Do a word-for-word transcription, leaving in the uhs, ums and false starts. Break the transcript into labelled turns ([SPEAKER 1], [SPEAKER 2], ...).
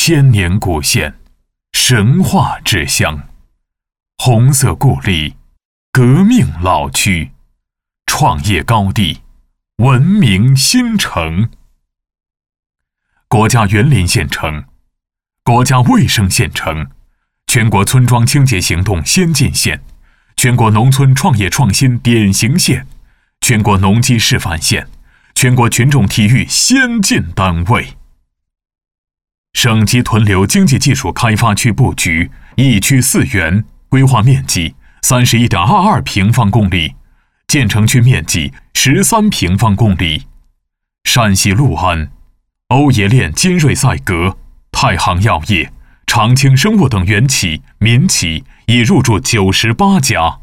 [SPEAKER 1] 千年古县，神话之乡，红色故里，革命老区，创业高地，文明新城。国家园林县城，国家卫生县城，全国村庄清洁行动先进县，全国农村创业创新典型县，全国农机示范县，全国群众体育先进单位。省级屯留经济技术开发区布局，一区四园，规划面积 三十一点二二平方公里，建成区面积十三平方公里。陕西六安，欧冶炼、金瑞赛格、太行药业、长青生物等园企、民企已入驻九十八家。